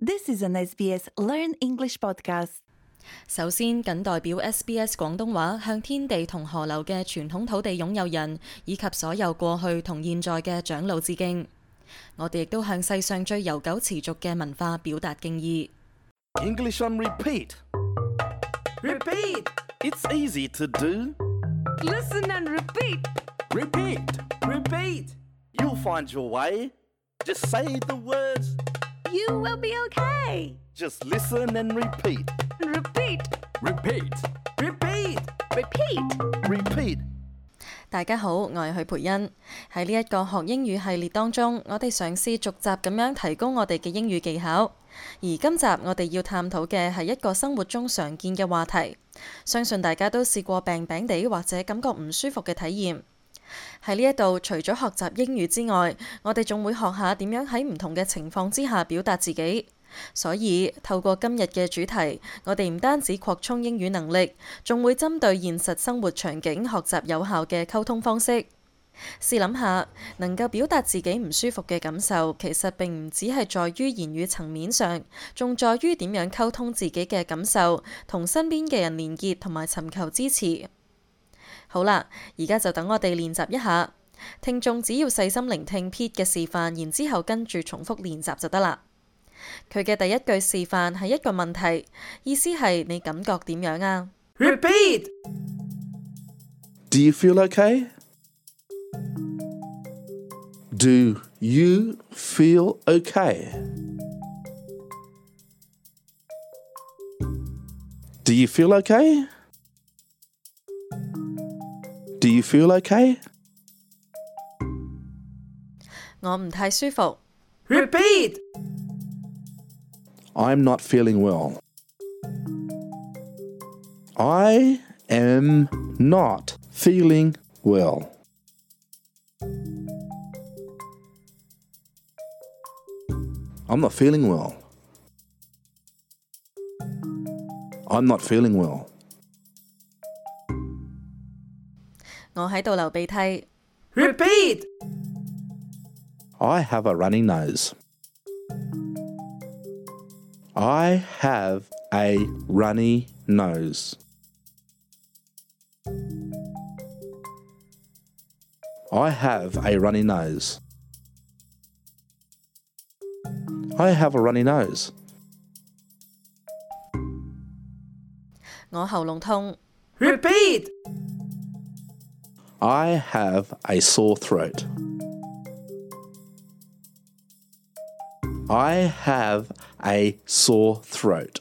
This is an SBS Learn English podcast. 首先，謹代表 SBS 廣東話向天地同河流嘅傳統土地擁有人以及所有過去同現在嘅長老致敬。我哋亦都向世上最悠久持續嘅文化表達敬意。 English on repeat. Repeat! It's easy to do. Listen and repeat! Repeat. Repeat! You'll find your way. Just say the words. You will be okay. Just listen and repeat. Repeat! Repeat. Repeat! Repeat. Repeat. 大家好，我係許培恩。喺呢一個學英語系列當中，我哋嘗試逐集咁樣提高我哋嘅英語技巧。而今集我哋要探討嘅係一個生活中常見嘅話題，相信大家都試過病病地或者感覺唔舒服嘅體驗。喺呢一度，除咗學習英語之外，我哋仲會學下點樣喺唔同嘅情況之下表達自己。所以透過今日嘅主題，我哋唔單止擴充英語能力，仲會針對現實生活場景學習有效嘅溝通方式。試諗下，能夠表達自己唔舒服嘅感受，其實並唔只係在於言語層面上，仲在於點樣溝通自己嘅感受，同身邊嘅人連結同埋尋求支持。好啦，而家就等我哋練習一下。聽眾只要細心聆聽 Pete 嘅示範，然之後跟住重複練習就得啦。佢嘅第一句示範係一個問題，意思係你感覺點樣啊？ Repeat! Do you feel okay? Do you feel okay? Do you feel okay? Do you feel okay? 我唔太舒服。 Repeat! I'm not feeling well. I am not feeling well. I'm not feeling well. I'm not feeling well. 我喺度流鼻涕。 Repeat! I have a runny nose. I have a runny nose. I have a runny nose. I have a runny nose. 我喉嚨痛。 Repeat! I have a sore throat. I have a sore throat.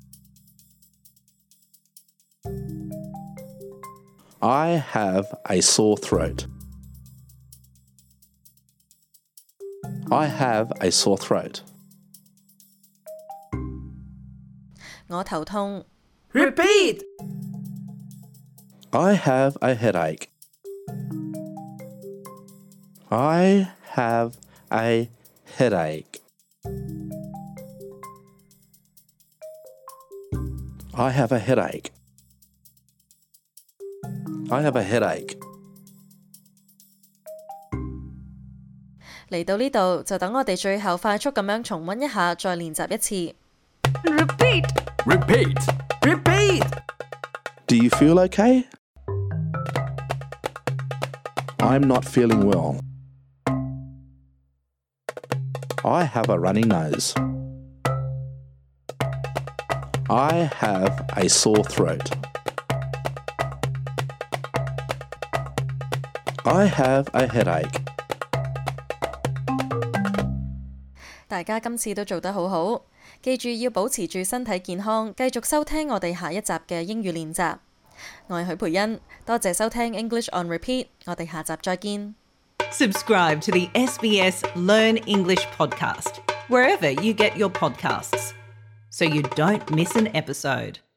I have a sore throat. I have a sore throat. 我頭痛。 Repeat! I have a headache. I have a headache. I have a headache. I have a headache. 嚟到呢度就等我哋最後快速咁樣重溫一下，再練習一次。 Repeat! Repeat. Repeat! Do you feel okay? I'm not feeling well. I have a runny nose. I have a sore throat. I have a headache. 大家今次都做得好好，記住要保持住身體健康，繼續收聽我哋下一集嘅英語練習。我係許培恩，多謝收聽 English on Repeat，我哋下集再見。 Subscribe to the SBS Learn English podcast, wherever you get your podcasts, so you don't miss an episode.